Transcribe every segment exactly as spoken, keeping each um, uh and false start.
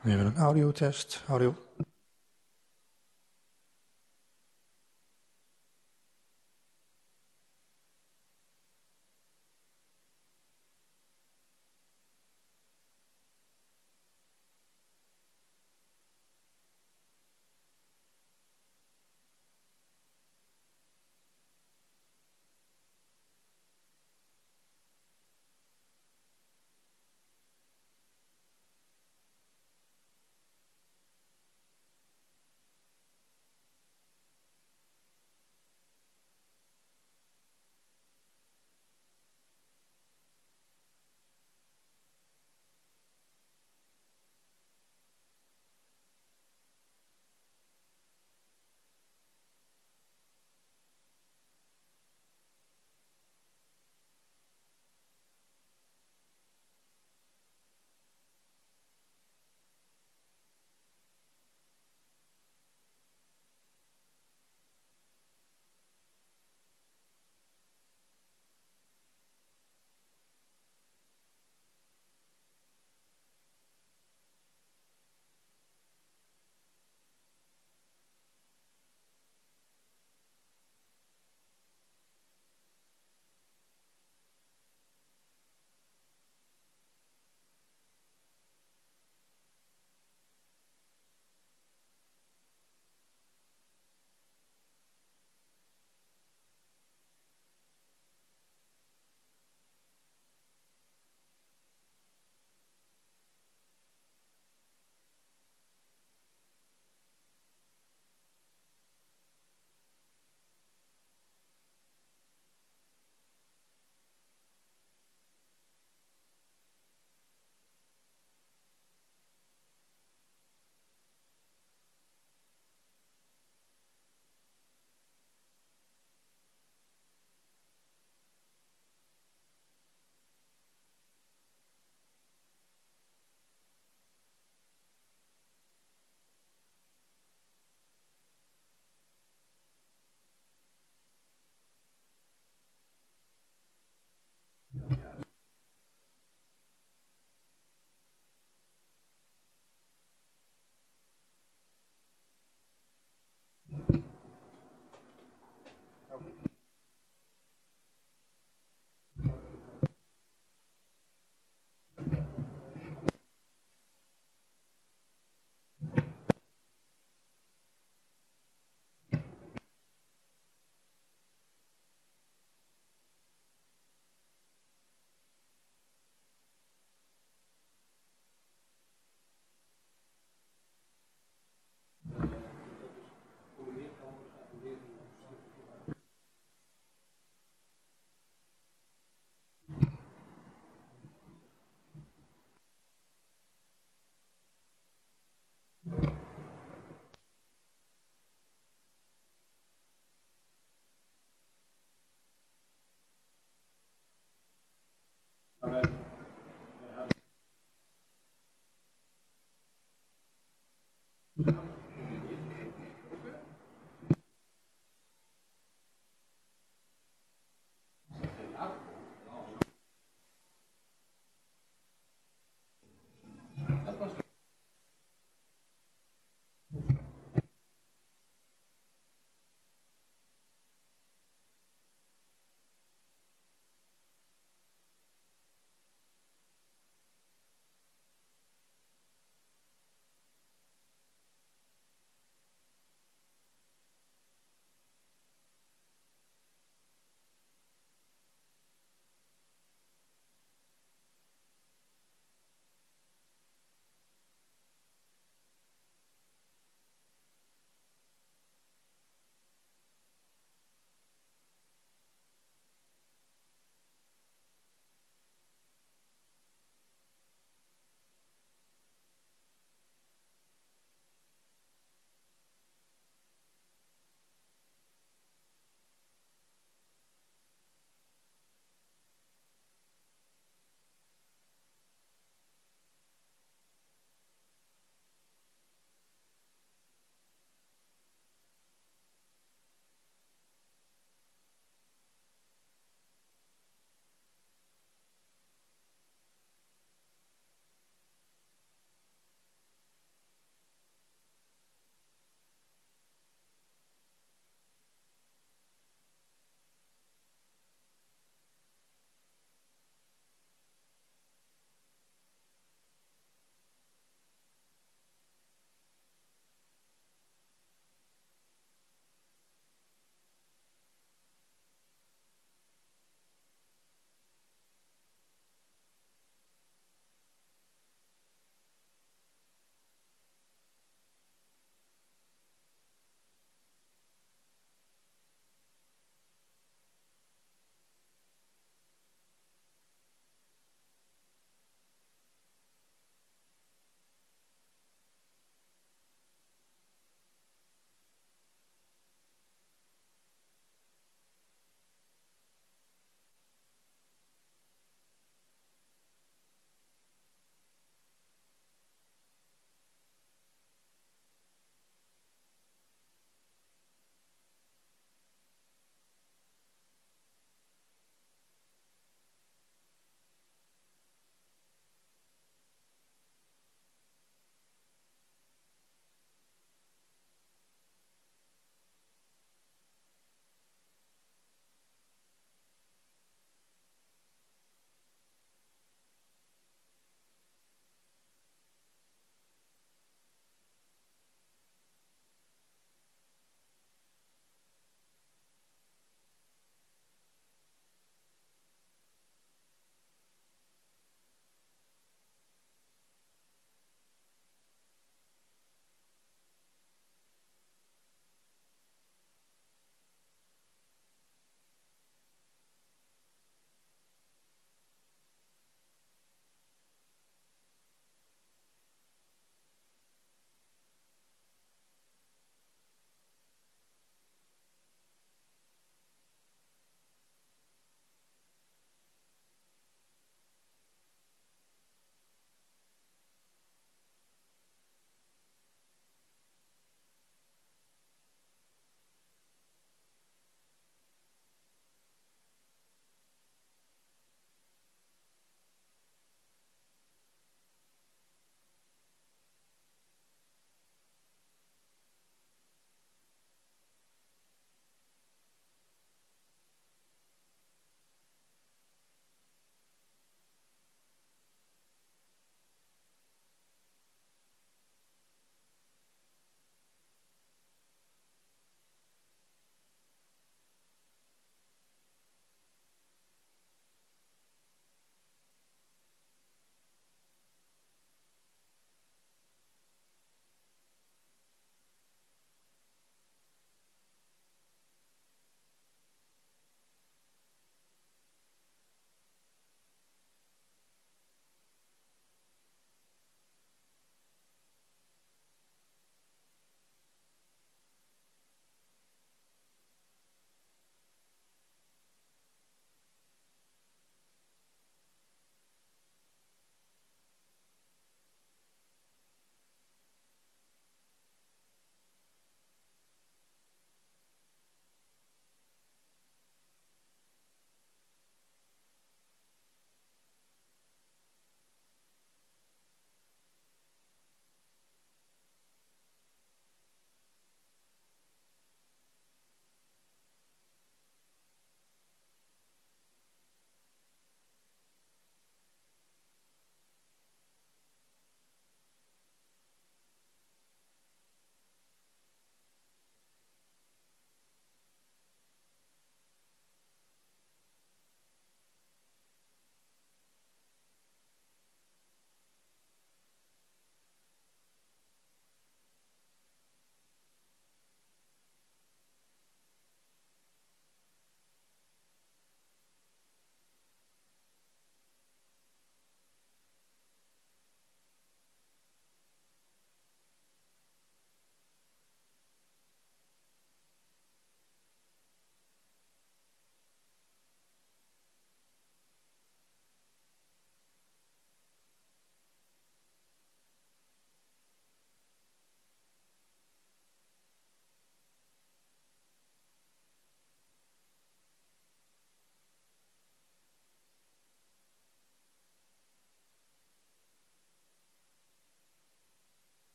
Even een audiotest. Audio.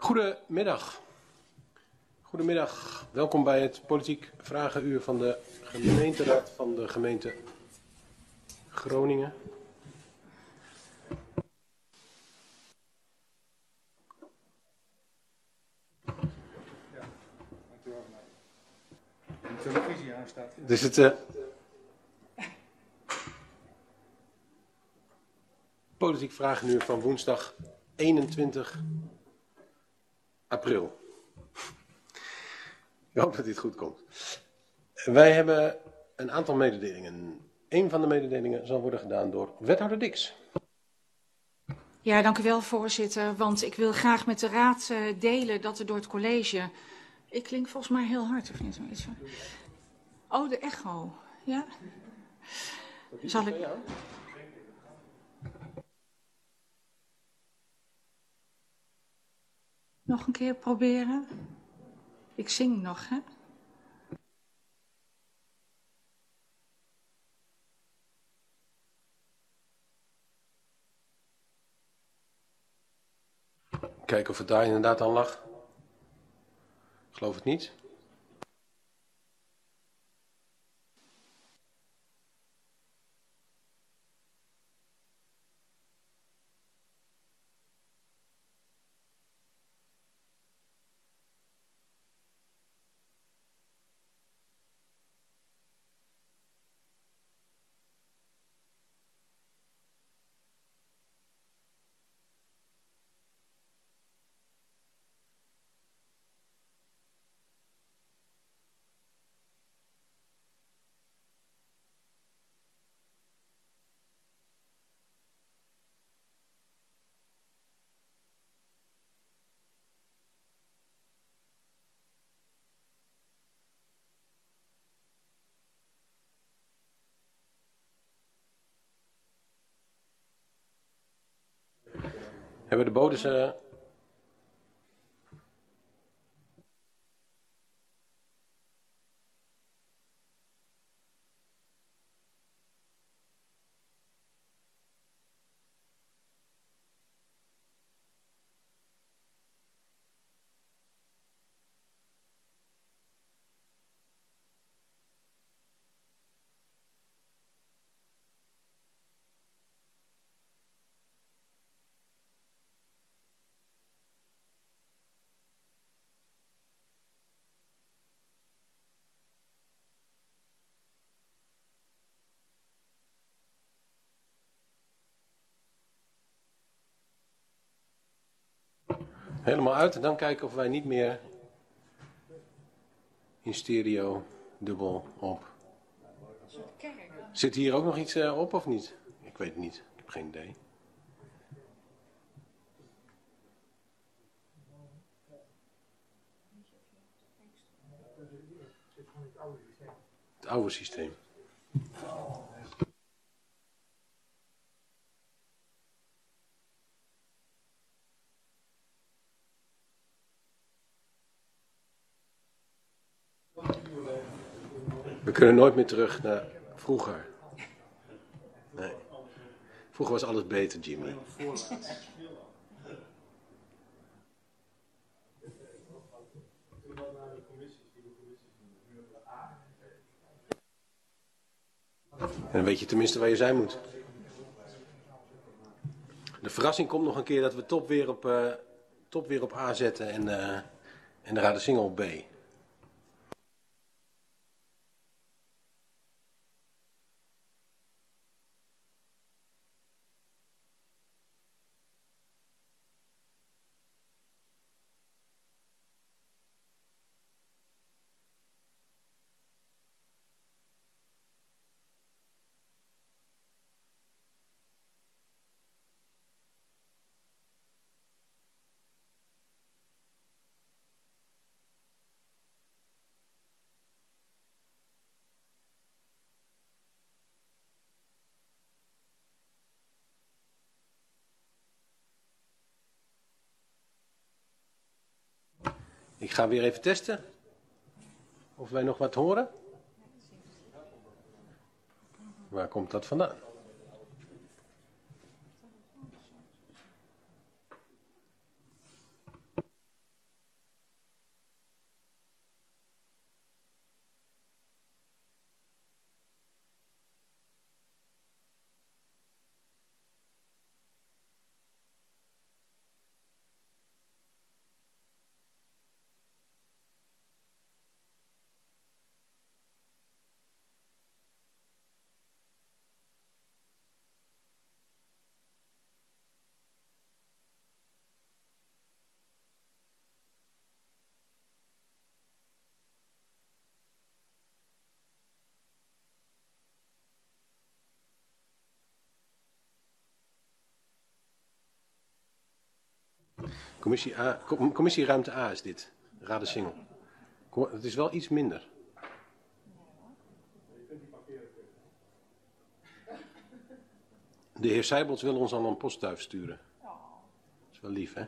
Goedemiddag. Goedemiddag. Welkom bij het Politiek Vragenuur van de gemeenteraad van de gemeente Groningen. De televisie aanstaat. Dus het uh, Politiek Vragenuur van woensdag eenentwintig april. Ik hoop dat dit goed komt. Wij hebben een aantal mededelingen. Een van de mededelingen zal worden gedaan door wethouder Dix. Ja, dank u wel, voorzitter. Want ik wil graag met de raad uh, delen dat er door het college... Ik klink volgens mij heel hard, of niet? Zoiets van... Oh, de echo. Ja? Zal ik... Nog een keer proberen? Ik zing nog, hè? Kijken of het daar inderdaad aan lag. Ik geloof het niet. Hebben de bodes... Uh... Helemaal uit en dan kijken of wij niet meer in stereo dubbel op. Zit hier ook nog iets uh, op of niet? Ik weet het niet. Ik heb geen idee. Het oude systeem. We kunnen nooit meer terug naar vroeger. Nee. Vroeger was alles beter, Jimmy. En dan weet je tenminste waar je zijn moet. De verrassing komt nog een keer dat we top weer op, uh, top weer op A zetten en, uh, en de Radensingel op B. Ik ga weer even testen. Of wij nog wat horen. Waar komt dat vandaan? Commissie, A, commissie Ruimte A is dit. Raad de Singel. Het is wel iets minder. De heer Sijbolts wil ons al een postduif sturen. Dat is wel lief, hè?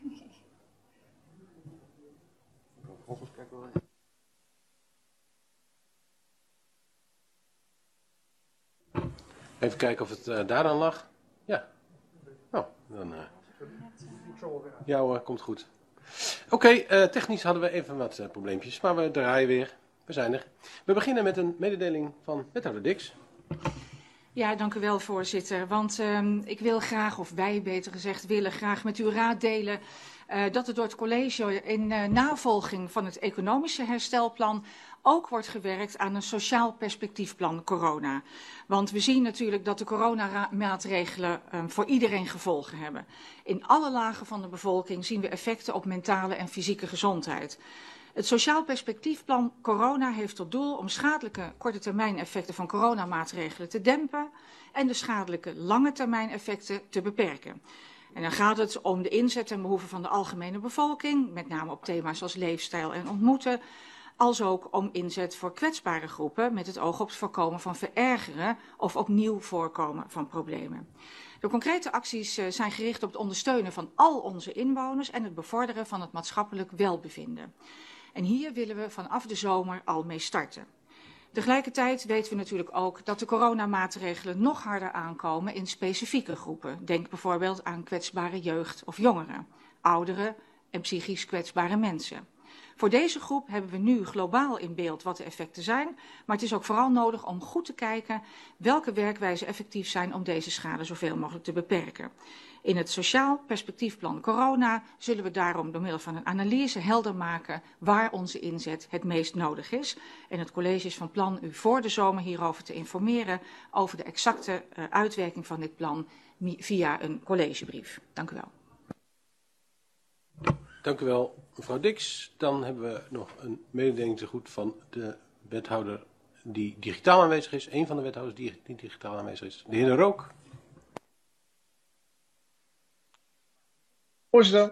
Even kijken of het uh, daaraan lag. Ja. Nou, dan... Uh... Ja hoor, komt goed. Oké, okay, uh, technisch hadden we even wat uh, probleempjes, maar we draaien weer. We zijn er. We beginnen met een mededeling van wethouder Dix. Ja, dank u wel, voorzitter. Want uh, ik wil graag, of wij beter gezegd willen graag met u raad delen uh, dat er door het college in uh, navolging van het economische herstelplan ook wordt gewerkt aan een sociaal perspectiefplan corona. Want we zien natuurlijk dat de coronamaatregelen um, voor iedereen gevolgen hebben. In alle lagen van de bevolking zien we effecten op mentale en fysieke gezondheid. Het sociaal perspectiefplan corona heeft tot doel om schadelijke korte termijn effecten van coronamaatregelen te dempen en de schadelijke lange termijn effecten te beperken. En dan gaat het om de inzet en behoeven van de algemene bevolking, met name op thema's als leefstijl en ontmoeten, als ook om inzet voor kwetsbare groepen met het oog op het voorkomen van verergeren of opnieuw voorkomen van problemen. De concrete acties uh, zijn gericht op het ondersteunen van al onze inwoners en het bevorderen van het maatschappelijk welbevinden. En hier willen we vanaf de zomer al mee starten. Tegelijkertijd weten we natuurlijk ook dat de coronamaatregelen nog harder aankomen in specifieke groepen. Denk bijvoorbeeld aan kwetsbare jeugd of jongeren, ouderen en psychisch kwetsbare mensen. Voor deze groep hebben we nu globaal in beeld wat de effecten zijn, maar het is ook vooral nodig om goed te kijken welke werkwijzen effectief zijn om deze schade zoveel mogelijk te beperken. In het sociaal perspectiefplan corona zullen we daarom door middel van een analyse helder maken waar onze inzet het meest nodig is. En het college is van plan u voor de zomer hierover te informeren over de exacte uh, uitwerking van dit plan via een collegebrief. Dank u wel. Dank u wel, mevrouw Dix. Dan hebben we nog een mededeling te goed van de wethouder die digitaal aanwezig is. Een van de wethouders die, die digitaal aanwezig is. De heer De Rook. Voorzitter,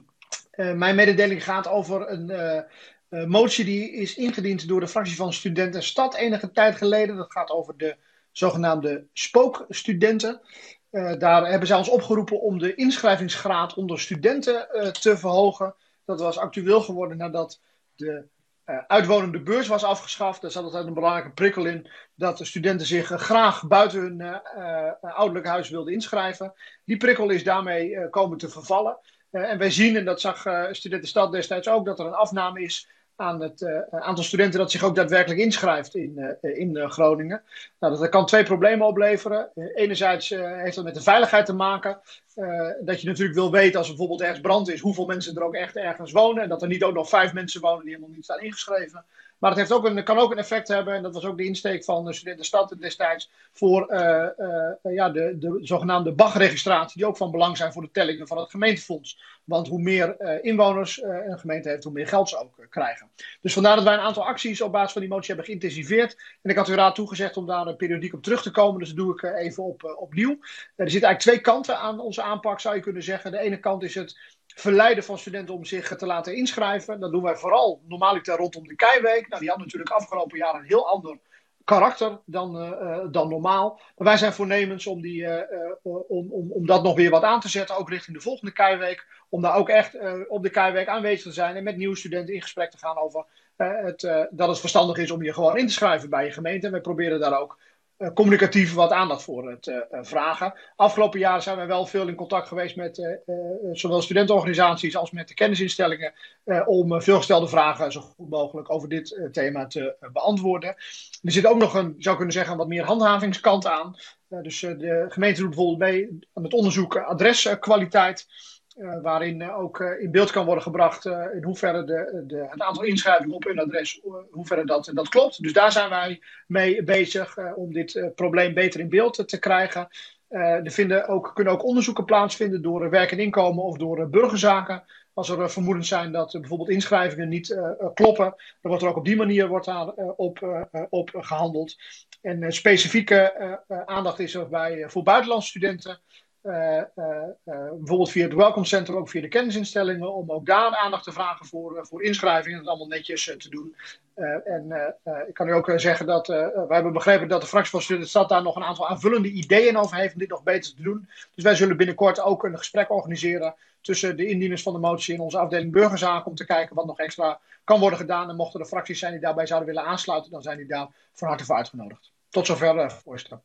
uh, mijn mededeling gaat over een uh, uh, motie die is ingediend door de fractie van Student en Stad enige tijd geleden. Dat gaat over de zogenaamde spookstudenten. Uh, daar hebben zij ons opgeroepen om de inschrijvingsgraad onder studenten uh, te verhogen. Dat was actueel geworden nadat de uh, uitwonende beurs was afgeschaft. Daar zat altijd een belangrijke prikkel in dat de studenten zich uh, graag buiten hun uh, uh, ouderlijk huis wilden inschrijven. Die prikkel is daarmee uh, komen te vervallen. Uh, en wij zien, en dat zag uh, Studentenstad destijds ook, dat er een afname is aan het uh, aantal studenten dat zich ook daadwerkelijk inschrijft in, uh, in uh, Groningen. Nou, dat kan twee problemen opleveren. Uh, enerzijds uh, heeft dat met de veiligheid te maken. Uh, dat je natuurlijk wil weten als er bijvoorbeeld ergens brand is, hoeveel mensen er ook echt ergens wonen. En dat er niet ook nog vijf mensen wonen die helemaal niet staan ingeschreven. Maar het heeft ook een, kan ook een effect hebben, en dat was ook de insteek van de Studentenstad destijds, voor uh, uh, ja, de, de zogenaamde B A G-registratie, die ook van belang zijn voor de tellingen van het gemeentefonds. Want hoe meer uh, inwoners uh, een gemeente heeft, hoe meer geld ze ook uh, krijgen. Dus vandaar dat wij een aantal acties op basis van die motie hebben geïntensiveerd. En ik had uw raad toegezegd om daar uh, periodiek op terug te komen, dus dat doe ik uh, even op, uh, opnieuw. Uh, er zitten eigenlijk twee kanten aan onze aanpak, zou je kunnen zeggen. De ene kant is het verleiden van studenten om zich te laten inschrijven. Dat doen wij vooral normaliter rondom de Keiweek. Nou, die had natuurlijk afgelopen jaar een heel ander karakter dan, uh, dan normaal. Maar wij zijn voornemens om, die, uh, uh, om, om, om dat nog weer wat aan te zetten, ook richting de volgende Keiweek. Om daar ook echt uh, op de Keiweek aanwezig te zijn en met nieuwe studenten in gesprek te gaan over uh, het, uh, dat het verstandig is om je gewoon in te schrijven bij je gemeente. En wij proberen daar ook Uh, communicatief wat aandacht voor het uh, uh, vragen. Afgelopen jaren zijn wij wel veel in contact geweest met uh, uh, zowel studentenorganisaties als met de kennisinstellingen uh, om uh, veelgestelde vragen zo goed mogelijk over dit uh, thema te uh, beantwoorden. Er zit ook nog een, zou kunnen zeggen, een wat meer handhavingskant aan. Uh, dus uh, de gemeente doet bijvoorbeeld mee aan het onderzoek uh, adreskwaliteit. Uh, waarin uh, ook uh, in beeld kan worden gebracht uh, in hoeverre de, de, het aantal inschrijvingen op hun adres, uh, hoeverre dat, dat klopt. Dus daar zijn wij mee bezig uh, om dit uh, probleem beter in beeld uh, te krijgen. Uh, er vinden ook, kunnen ook onderzoeken plaatsvinden door uh, werk en inkomen of door uh, burgerzaken. Als er uh, vermoedens zijn dat uh, bijvoorbeeld inschrijvingen niet uh, uh, kloppen, dan wordt er ook op die manier wordt daar, uh, op, uh, uh, op uh, gehandeld. En uh, specifieke uh, uh, aandacht is er bij, uh, voor buitenlandse studenten. uh, uh, uh, bijvoorbeeld via het Welcome Center, ook via de kennisinstellingen, om ook daar aandacht te vragen voor, uh, voor inschrijvingen en het allemaal netjes uh, te doen. Uh, en uh, uh, ik kan u ook uh, zeggen dat uh, wij hebben begrepen dat de fractie van Student Stad daar nog een aantal aanvullende ideeën over heeft om dit nog beter te doen. Dus wij zullen binnenkort ook een gesprek organiseren tussen de indieners van de motie en onze afdeling burgerzaken om te kijken wat nog extra kan worden gedaan. En mochten er fracties zijn die daarbij zouden willen aansluiten, dan zijn die daar van harte voor uitgenodigd. Tot zover, uh, voorzitter.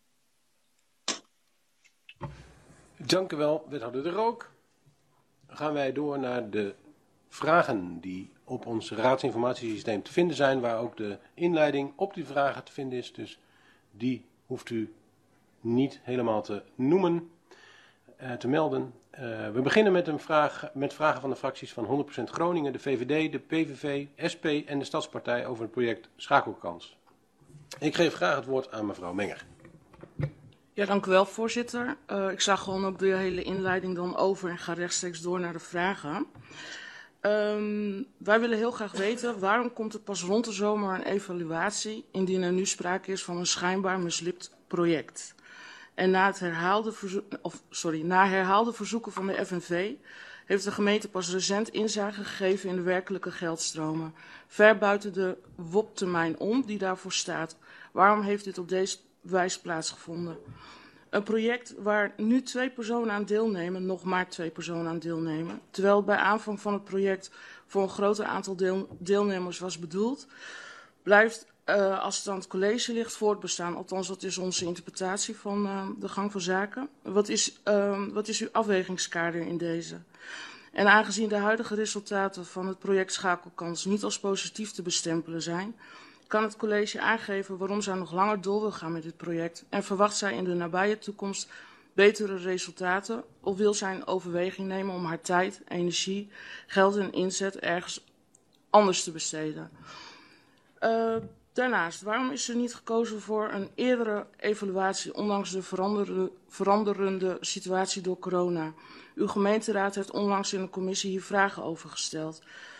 Dank u wel, wethouder De Rook. Dan gaan wij door naar de vragen die op ons raadsinformatiesysteem te vinden zijn, waar ook de inleiding op die vragen te vinden is. Dus die hoeft u niet helemaal te noemen, uh, te melden. Uh, we beginnen met, een vraag, met vragen van de fracties van honderd procent Groningen, de V V D, de P V V, S P en de Stadspartij over het project Schakelkans. Ik geef graag het woord aan mevrouw Menger. Ja, dank u wel, voorzitter. Uh, ik zag gewoon ook de hele inleiding dan over en ga rechtstreeks door naar de vragen. Um, wij willen heel graag weten waarom komt er pas rond de zomer een evaluatie indien er nu sprake is van een schijnbaar mislukt project. En na, het herhaalde verzoek, of, sorry, na herhaalde verzoeken van de F N V heeft de gemeente pas recent inzage gegeven in de werkelijke geldstromen. Ver buiten de W O P-termijn om die daarvoor staat. Waarom heeft dit op deze wijze plaatsgevonden? Een project waar nu twee personen aan deelnemen, nog maar twee personen aan deelnemen. Terwijl het bij aanvang van het project voor een groter aantal deel, deelnemers was bedoeld, blijft uh, als het aan het college ligt voortbestaan. Althans, dat is onze interpretatie van uh, de gang van zaken. Wat is, uh, wat is uw afwegingskader in deze? En aangezien de huidige resultaten van het project Schakelkans niet als positief te bestempelen zijn, kan het college aangeven waarom zij nog langer door wil gaan met dit project en verwacht zij in de nabije toekomst betere resultaten of wil zij een overweging nemen om haar tijd, energie, geld en inzet ergens anders te besteden. Uh, daarnaast, waarom is er niet gekozen voor een eerdere evaluatie ondanks de veranderende, veranderende situatie door corona? Uw gemeenteraad heeft onlangs in de commissie hier vragen over gesteld.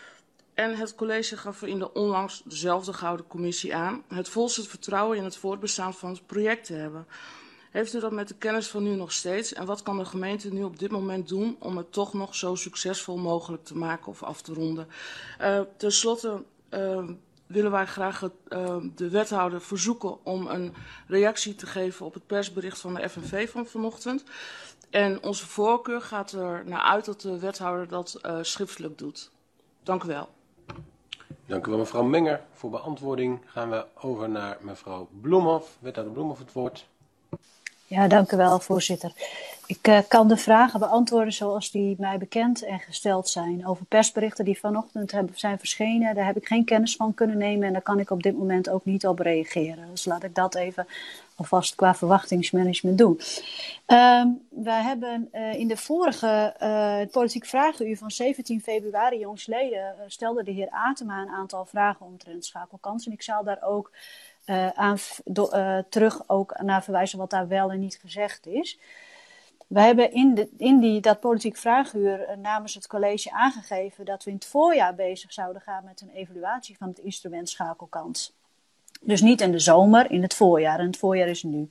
En het college gaf er in de onlangs dezelfde gehouden commissie aan het volste vertrouwen in het voortbestaan van het project te hebben. Heeft u dat met de kennis van nu nog steeds? En wat kan de gemeente nu op dit moment doen om het toch nog zo succesvol mogelijk te maken of af te ronden? Uh, ten slotte uh, willen wij graag het, uh, de wethouder verzoeken om een reactie te geven op het persbericht van de F N V van vanochtend. En onze voorkeur gaat er naar uit dat de wethouder dat uh, schriftelijk doet. Dank u wel. Dank u wel, mevrouw Menger. Voor beantwoording gaan we over naar mevrouw Bloemhof. Wethouder Bloemhof, het woord. Ja, dank u wel, voorzitter. Ik uh, kan de vragen beantwoorden zoals die mij bekend en gesteld zijn. Over persberichten die vanochtend hebben, zijn verschenen, daar heb ik geen kennis van kunnen nemen en daar kan ik op dit moment ook niet op reageren. Dus laat ik dat even alvast qua verwachtingsmanagement doen. Uh, wij hebben uh, in de vorige uh, politiek vragenuur van zeventien februari jongsleden uh, stelde de heer Atema een aantal vragen omtrent Schakelkans. En ik zal daar ook uh, aan, do, uh, terug ook naar verwijzen wat daar wel en niet gezegd is. Wij hebben in, de, in die, dat politiek vraaguur uh, namens het college aangegeven dat we in het voorjaar bezig zouden gaan met een evaluatie van het instrument Schakelkans. Dus niet in de zomer, in het voorjaar. En het voorjaar is nu.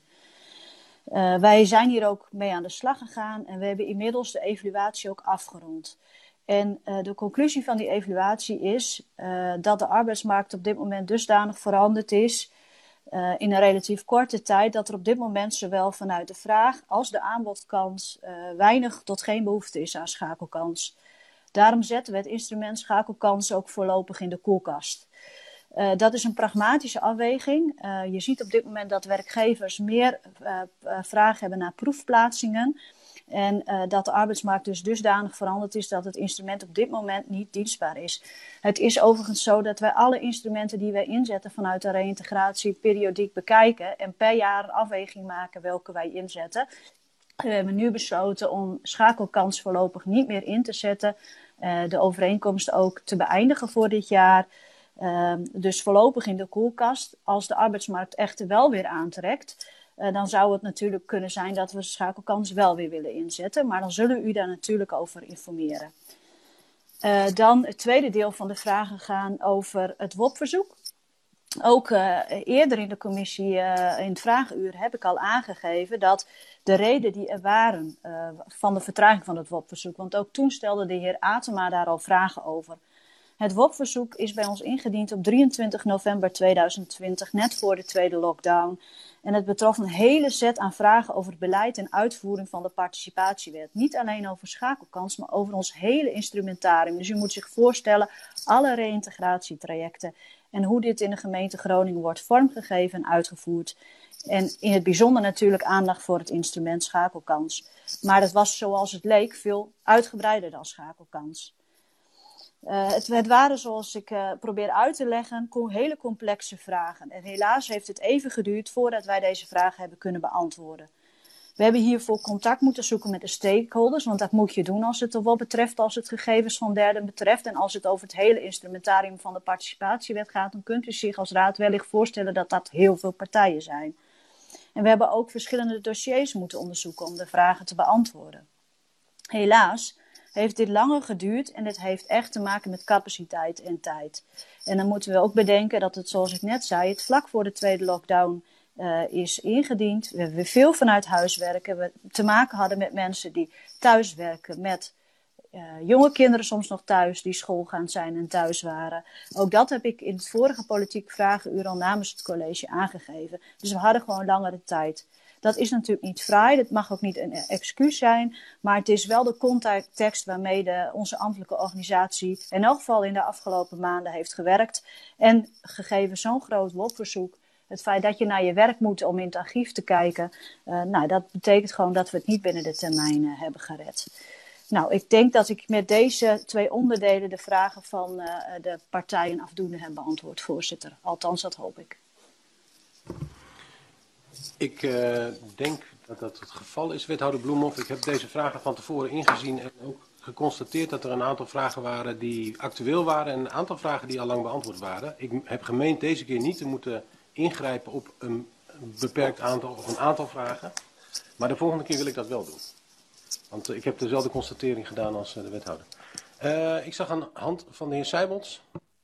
Uh, wij zijn hier ook mee aan de slag gegaan en we hebben inmiddels de evaluatie ook afgerond. En uh, de conclusie van die evaluatie is uh, dat de arbeidsmarkt op dit moment dusdanig veranderd is uh, in een relatief korte tijd, dat er op dit moment zowel vanuit de vraag als de aanbodkant uh, weinig tot geen behoefte is aan schakelkans. Daarom zetten we het instrument Schakelkans ook voorlopig in de koelkast. Uh, dat is een pragmatische afweging. Uh, je ziet op dit moment dat werkgevers meer uh, uh, vragen hebben naar proefplaatsingen. En uh, dat de arbeidsmarkt dus dusdanig veranderd is dat het instrument op dit moment niet dienstbaar is. Het is overigens zo dat wij alle instrumenten die wij inzetten vanuit de reïntegratie periodiek bekijken. En per jaar een afweging maken welke wij inzetten. We hebben nu besloten om Schakelkans voorlopig niet meer in te zetten. Uh, de overeenkomst ook te beëindigen voor dit jaar. Uh, dus voorlopig in de koelkast. Als de arbeidsmarkt echter wel weer aantrekt, uh, dan zou het natuurlijk kunnen zijn dat we Schakelkans wel weer willen inzetten. Maar dan zullen we u daar natuurlijk over informeren. Uh, dan het tweede deel van de vragen gaan over het W O P-verzoek. ook uh, eerder in de commissie, uh, in het vragenuur, heb ik al aangegeven dat de reden die er waren uh, van de vertraging van het W O P-verzoek, want ook toen stelde de heer Atema daar al vragen over. Het W O P-verzoek is bij ons ingediend op drieëntwintig november tweeduizend twintig, net voor de tweede lockdown. En het betrof een hele set aan vragen over het beleid en uitvoering van de participatiewet. Niet alleen over schakelkans, maar over ons hele instrumentarium. Dus u moet zich voorstellen, alle reïntegratietrajecten en hoe dit in de gemeente Groningen wordt vormgegeven en uitgevoerd. En in het bijzonder natuurlijk aandacht voor het instrument schakelkans. Maar dat was zoals het leek veel uitgebreider dan schakelkans. Uh, het, het waren, zoals ik uh, probeer uit te leggen, hele complexe vragen. En helaas heeft het even geduurd voordat wij deze vragen hebben kunnen beantwoorden. We hebben hiervoor contact moeten zoeken met de stakeholders, want dat moet je doen als het er wat betreft, als het gegevens van derden betreft. En als het over het hele instrumentarium van de participatiewet gaat, dan kunt u zich als raad wellicht voorstellen dat dat heel veel partijen zijn. En we hebben ook verschillende dossiers moeten onderzoeken om de vragen te beantwoorden. Helaas heeft dit langer geduurd en dit heeft echt te maken met capaciteit en tijd. En dan moeten we ook bedenken dat het, zoals ik net zei, het vlak voor de tweede lockdown uh, is ingediend. We hebben veel vanuit huis werken. We te maken hadden met mensen die thuis werken, met uh, jonge kinderen soms nog thuis, die schoolgaand zijn en thuis waren. Ook dat heb ik in het vorige politiek vragenuur al namens het college aangegeven. Dus we hadden gewoon langere tijd. Dat is natuurlijk niet fraai, dat mag ook niet een excuus zijn, maar het is wel de context waarmee de, onze ambtelijke organisatie in elk geval in de afgelopen maanden heeft gewerkt. En gegeven zo'n groot W O P-verzoek, het feit dat je naar je werk moet om in het archief te kijken, uh, nou, dat betekent gewoon dat we het niet binnen de termijn uh, hebben gered. Nou, ik denk dat ik met deze twee onderdelen de vragen van uh, de partijen afdoende heb beantwoord, voorzitter. Althans, dat hoop ik. Ik uh, denk dat dat het geval is, wethouder Bloemhoff. Ik heb deze vragen van tevoren ingezien en ook geconstateerd dat er een aantal vragen waren die actueel waren en een aantal vragen die al lang beantwoord waren. Ik heb gemeend deze keer niet te moeten ingrijpen op een beperkt aantal of een aantal vragen, maar de volgende keer wil ik dat wel doen. Want uh, ik heb dezelfde constatering gedaan als uh, de wethouder. Uh, ik zag een hand van de heer Seibels.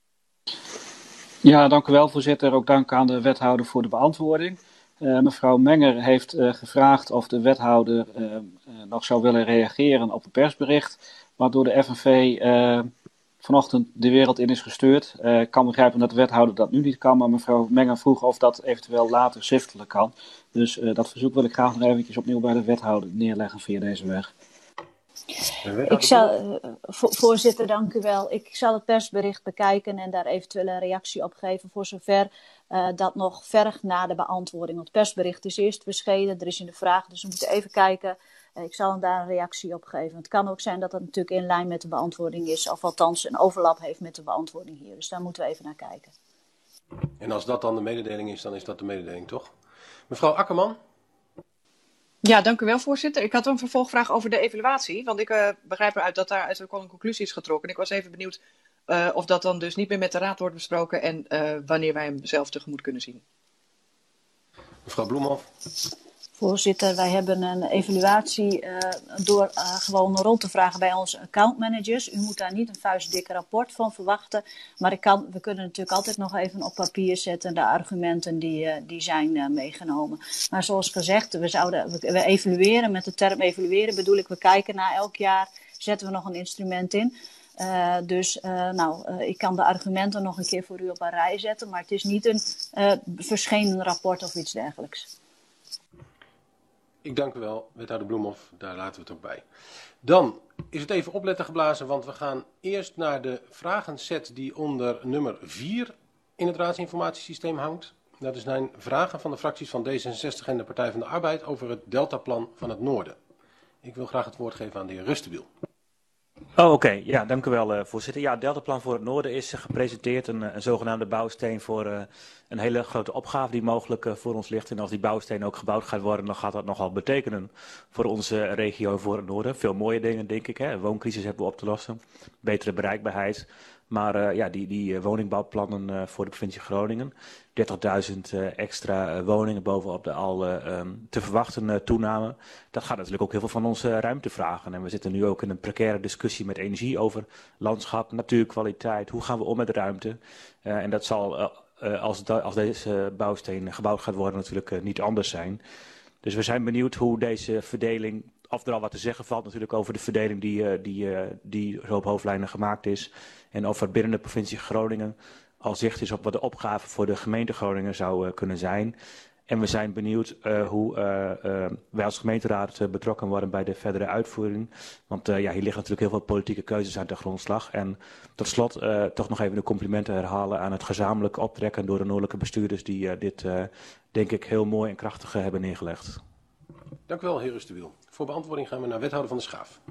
Ja, dank u wel, voorzitter. Ook dank aan de wethouder voor de beantwoording. Uh, mevrouw Menger heeft uh, gevraagd of de wethouder uh, uh, nog zou willen reageren op een persbericht, waardoor de F N V uh, vanochtend de wereld in is gestuurd. Uh, ik kan begrijpen dat de wethouder dat nu niet kan, maar mevrouw Menger vroeg of dat eventueel later schriftelijk kan. Dus uh, dat verzoek wil ik graag nog eventjes opnieuw bij de wethouder neerleggen via deze weg. Ik zal, voorzitter, dank u wel. Ik zal het persbericht bekijken en daar eventueel een reactie op geven voor zover uh, dat nog vergt na de beantwoording. Want het persbericht is eerst verschenen, er is in de vraag, dus we moeten even kijken. Uh, ik zal hem daar een reactie op geven. Het kan ook zijn dat het natuurlijk in lijn met de beantwoording is, of althans een overlap heeft met de beantwoording hier. Dus daar moeten we even naar kijken. En als dat dan de mededeling is, dan is dat de mededeling, toch? Mevrouw Akkerman? Ja, dank u wel, voorzitter. Ik had een vervolgvraag over de evaluatie. Want ik uh, begrijp eruit dat daar uit een conclusie is getrokken. Ik was even benieuwd uh, of dat dan dus niet meer met de raad wordt besproken en uh, wanneer wij hem zelf tegemoet kunnen zien. Mevrouw Bloemhoff. Voorzitter, wij hebben een evaluatie uh, door uh, gewoon rond te vragen bij onze accountmanagers. U moet daar niet een vuistdikke rapport van verwachten. Maar ik kan, we kunnen natuurlijk altijd nog even op papier zetten de argumenten die, uh, die zijn uh, meegenomen. Maar zoals gezegd, we, zouden, we, we evalueren, met de term evalueren bedoel ik, we kijken na elk jaar, zetten we nog een instrument in. Uh, dus uh, nou, uh, ik kan de argumenten nog een keer voor u op een rij zetten. Maar het is niet een uh, verschenen rapport of iets dergelijks. Ik dank u wel, wethouder Bloemhoff. Daar laten we het ook bij. Dan is het even opletten geblazen, want we gaan eerst naar de vragenset die onder nummer vier in het raadsinformatiesysteem hangt. Dat is zijn vragen van de fracties van D zesenzestig en de Partij van de Arbeid over het deltaplan van het Noorden. Ik wil graag het woord geven aan de heer Rustenbiel. Oh, oké. Okay. Ja, dank u wel, uh, voorzitter. Ja, het deltaplan voor het Noorden is uh, gepresenteerd. Een, een zogenaamde bouwsteen voor uh, een hele grote opgave die mogelijk uh, voor ons ligt. En als die bouwsteen ook gebouwd gaat worden, dan gaat dat nogal betekenen voor onze regio voor het Noorden. Veel mooie dingen, denk ik. Hè. Wooncrisis hebben we op te lossen. Betere bereikbaarheid. Maar uh, ja, die, die uh, woningbouwplannen uh, voor de provincie Groningen. dertigduizend uh, extra uh, woningen bovenop de al uh, um, te verwachten uh, toename. Dat gaat natuurlijk ook heel veel van onze uh, ruimte vragen. En we zitten nu ook in een precaire discussie met energie over landschap, natuurkwaliteit. Hoe gaan we om met ruimte? Uh, en dat zal uh, uh, als, da, als deze bouwsteen gebouwd gaat worden natuurlijk uh, niet anders zijn. Dus we zijn benieuwd hoe deze verdeling, of er al wat te zeggen valt natuurlijk over de verdeling die, uh, die, uh, die zo op hoofdlijnen gemaakt is. En of er binnen de provincie Groningen al zicht is op wat de opgave voor de gemeente Groningen zou uh, kunnen zijn. En we zijn benieuwd uh, hoe uh, uh, wij als gemeenteraad uh, betrokken worden bij de verdere uitvoering. Want uh, ja, hier liggen natuurlijk heel veel politieke keuzes aan de grondslag. En tot slot uh, toch nog even de complimenten herhalen aan het gezamenlijk optrekken door de noordelijke bestuurders die uh, dit uh, denk ik heel mooi en krachtig uh, hebben neergelegd. Dank u wel, heer Rustewiel. Voor beantwoording gaan we naar wethouder Van der Schaaf.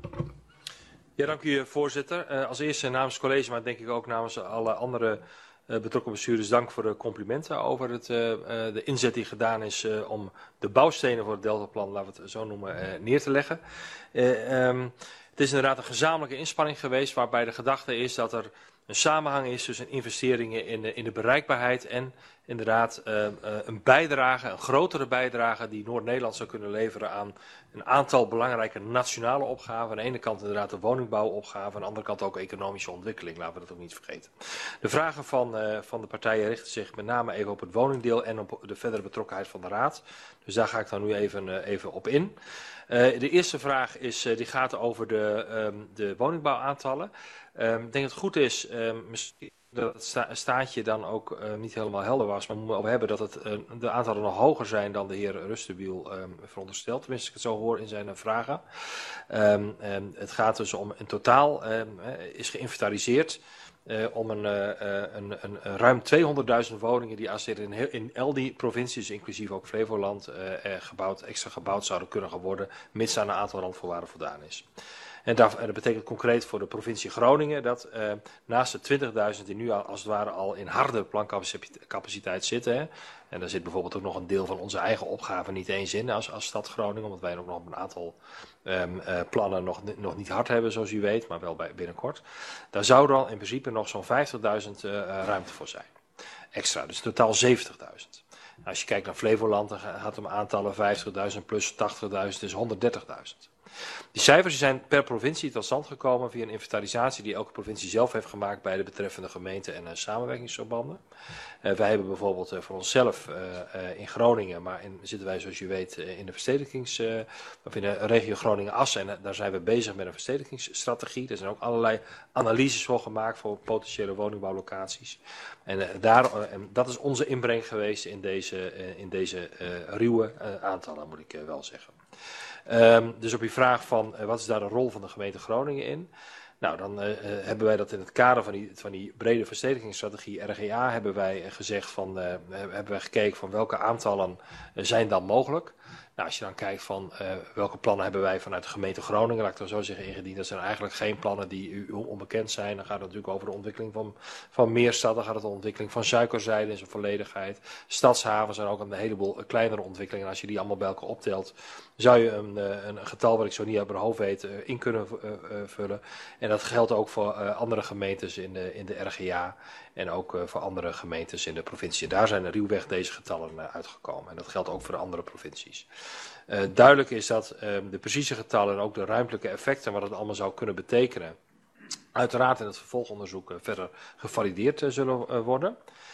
Ja, dank u voorzitter. Uh, als eerste namens het college, maar denk ik ook namens alle andere uh, betrokken bestuurders, dank voor de complimenten over het, uh, uh, de inzet die gedaan is uh, om de bouwstenen voor het Deltaplan, laten we het zo noemen, uh, neer te leggen. Uh, um, het is inderdaad een gezamenlijke inspanning geweest waarbij de gedachte is dat er een samenhang is tussen investeringen in de, in de bereikbaarheid en inderdaad uh, uh, een bijdrage, een grotere bijdrage die Noord-Nederland zou kunnen leveren aan een aantal belangrijke nationale opgaven. Aan de ene kant inderdaad de woningbouwopgave, aan de andere kant ook economische ontwikkeling, laten we dat ook niet vergeten. De vragen van, uh, van de partijen richten zich met name even op het woningdeel en op de verdere betrokkenheid van de raad. Dus daar ga ik dan nu even, uh, even op in. Uh, de eerste vraag is, uh, die gaat over de, um, de woningbouwaantallen. Um, ik denk dat het goed is, um, misschien dat het sta staatje dan ook uh, niet helemaal helder was, maar we moeten over hebben dat het, uh, de aantallen nog hoger zijn dan de heer Rustewiel um, veronderstelt. Tenminste, ik het zo hoor in zijn uh, vragen. Um, um, het gaat dus om in totaal, um, is geïnventariseerd uh, om een, uh, een, een, een ruim tweehonderdduizend woningen die als er in, heel, in al die provincies, inclusief ook Flevoland, uh, gebouwd, extra gebouwd zouden kunnen worden, mits aan een aantal randvoorwaarden voldaan is. En dat, en dat betekent concreet voor de provincie Groningen dat uh, naast de twintigduizend die nu al, als het ware al in harde plancapaciteit zitten, hè, en daar zit bijvoorbeeld ook nog een deel van onze eigen opgave niet eens in als, als stad Groningen, omdat wij ook nog een aantal um, uh, plannen nog, nog niet hard hebben zoals u weet, maar wel bij, binnenkort. Daar zou er in principe nog zo'n vijftigduizend uh, ruimte voor zijn. Extra, dus in totaal zeventigduizend. Als je kijkt naar Flevoland, dan gaat het om aantallen vijftigduizend plus tachtigduizend, is honderddertigduizend. Die cijfers zijn per provincie tot stand gekomen via een inventarisatie die elke provincie zelf heeft gemaakt bij de betreffende gemeenten en uh, samenwerkingsverbanden. Uh, wij hebben bijvoorbeeld uh, voor onszelf uh, uh, in Groningen, maar in, zitten wij zoals u weet uh, in de verstedelijkings, uh, of in de regio Groningen-Assen en uh, daar zijn we bezig met een verstedelijkingsstrategie. Er zijn ook allerlei analyses voor gemaakt voor potentiële woningbouwlocaties. En, uh, daar, uh, en dat is onze inbreng geweest in deze, uh, in deze uh, ruwe uh, aantallen, moet ik uh, wel zeggen. Um, dus op uw vraag van uh, wat is daar de rol van de gemeente Groningen in? Nou, dan uh, uh, hebben wij dat in het kader van die, van die brede verstedelijkingsstrategie R G A hebben wij uh, gezegd van, uh, hebben wij gekeken van welke aantallen uh, zijn dan mogelijk. Nou, als je dan kijkt van uh, welke plannen hebben wij vanuit de gemeente Groningen, laat ik het zo zeggen, ingediend. Dat zijn eigenlijk geen plannen die u onbekend zijn. Dan gaat het natuurlijk over de ontwikkeling van, van Meerstad, dan gaat het om de ontwikkeling van Suikerzijde in zijn volledigheid. Stadshaven zijn ook een heleboel kleinere ontwikkelingen. En als je die allemaal bij elkaar optelt, zou je een, een getal wat ik zo niet uit mijn hoofd weet in kunnen uh, uh, vullen. En dat geldt ook voor uh, andere gemeentes in de, in de R G A en ook uh, voor andere gemeentes in de provincie. Daar zijn er ruwweg deze getallen uh, uitgekomen. En dat geldt ook voor de andere provincies. Uh, duidelijk is dat uh, de precieze getallen en ook de ruimtelijke effecten, wat het allemaal zou kunnen betekenen, uiteraard in het vervolgonderzoek uh, verder gevalideerd uh, zullen uh, worden.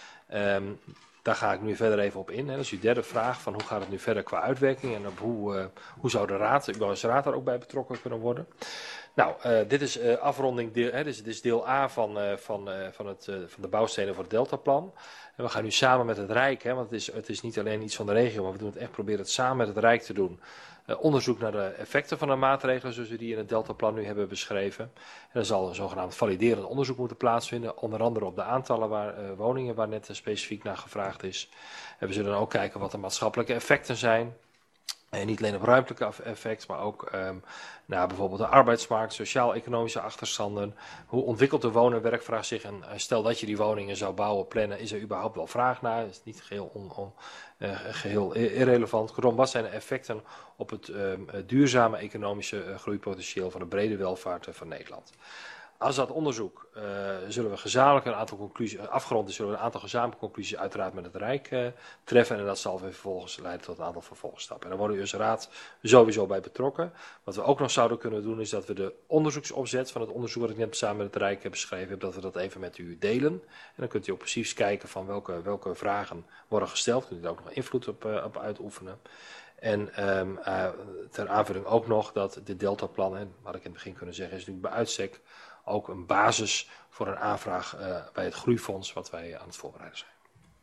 Um, Daar ga ik nu verder even op in. Hè. Dat is uw derde vraag van hoe gaat het nu verder qua uitwerking en op hoe, uh, hoe zou de raad, u als raad daar ook bij betrokken kunnen worden. Nou, uh, dit is uh, afronding, deel, hè, dit, is, dit is deel A van, uh, van, uh, van, het, uh, van de bouwstenen voor het Deltaplan. En we gaan nu samen met het Rijk, hè, want het is, het is niet alleen iets van de regio, maar we doen het echt proberen het samen met het Rijk te doen. Uh, onderzoek naar de effecten van de maatregelen zoals we die in het Deltaplan nu hebben beschreven. En er zal een zogenaamd validerend onderzoek moeten plaatsvinden, onder andere op de aantallen waar, uh, woningen waar net uh, specifiek naar gevraagd is. En we zullen dan ook kijken wat de maatschappelijke effecten zijn. En niet alleen op ruimtelijke effect, maar ook um, naar bijvoorbeeld de arbeidsmarkt, sociaal-economische achterstanden. Hoe ontwikkelt de woon- en werkvraag zich? En uh, stel dat je die woningen zou bouwen, plannen, is er überhaupt wel vraag naar? Dat is niet geheel, on, on, uh, geheel irrelevant. Kortom, wat zijn de effecten op het um, duurzame economische uh, groeipotentieel van de brede welvaart uh, van Nederland? Als dat onderzoek uh, zullen we gezamenlijk een aantal conclusies, afgerond is, zullen we een aantal gezamenlijke conclusies uiteraard met het Rijk uh, treffen. En dat zal weer vervolgens leiden tot een aantal vervolgstappen. En daar worden we als raad sowieso bij betrokken. Wat we ook nog zouden kunnen doen is dat we de onderzoeksopzet van het onderzoek wat ik net samen met het Rijk heb beschreven heb, dat we dat even met u delen. En dan kunt u ook precies kijken van welke, welke vragen worden gesteld. Kunt u daar ook nog invloed op, uh, op uitoefenen. En um, uh, ter aanvulling ook nog dat dit deltaplannen, wat ik in het begin kunnen zeggen, is natuurlijk bij uitstek ook een basis voor een aanvraag uh, bij het Groeifonds wat wij aan het voorbereiden zijn.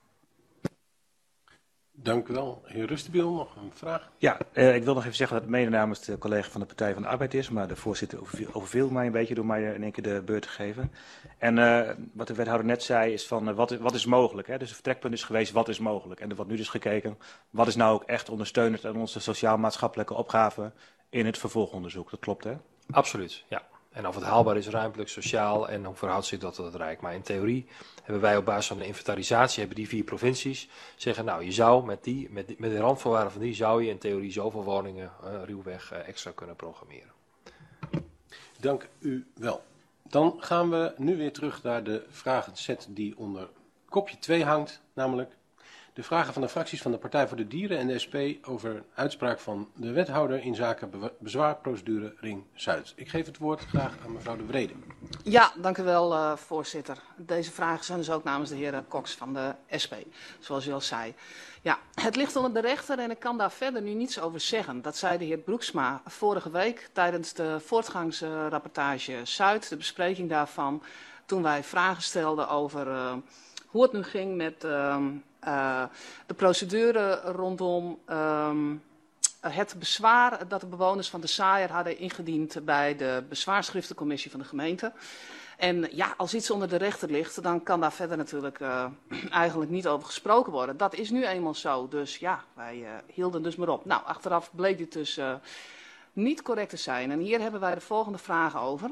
Dank u wel. Heer Rustenbiel, nog een vraag? Ja, uh, ik wil nog even zeggen dat het mede namens de collega van de Partij van de Arbeid is, maar de voorzitter overviel mij een beetje door mij in één keer de beurt te geven. En uh, wat de wethouder net zei is van uh, wat, wat is mogelijk. Hè? Dus het vertrekpunt is geweest wat is mogelijk. En er wordt nu dus gekeken wat is nou ook echt ondersteunend aan onze sociaal-maatschappelijke opgave in het vervolgonderzoek. Dat klopt, hè? Absoluut, ja. En of het haalbaar is ruimtelijk, sociaal en hoe verhoudt zich dat tot het Rijk. Maar in theorie hebben wij op basis van de inventarisatie, hebben die vier provincies, zeggen nou je zou met, die, met, die, met de randvoorwaarden van die zou je in theorie zoveel woningen uh, ruwweg uh, extra kunnen programmeren. Dank u wel. Dan gaan we nu weer terug naar de vragenset die onder kopje twee hangt, namelijk de vragen van de fracties van de Partij voor de Dieren en de S P over een uitspraak van de wethouder in zaken bezwaarprocedure Ring Zuid. Ik geef het woord graag aan mevrouw De Vrede. Ja, dank u wel, uh, voorzitter. Deze vragen zijn dus ook namens de heer Cox van de S P, zoals u al zei. Ja, het ligt onder de rechter en ik kan daar verder nu niets over zeggen. Dat zei de heer Broeksma vorige week tijdens de voortgangsrapportage Zuid, de bespreking daarvan, toen wij vragen stelden over uh, hoe het nu ging met uh, uh, de procedure rondom um, het bezwaar dat de bewoners van de Saaier hadden ingediend bij de bezwaarschriftencommissie van de gemeente. En ja, als iets onder de rechter ligt, dan kan daar verder natuurlijk uh, eigenlijk niet over gesproken worden. Dat is nu eenmaal zo, dus ja, wij uh, hielden dus maar op. Nou, achteraf bleek dit dus uh, niet correct te zijn. En hier hebben wij de volgende vragen over.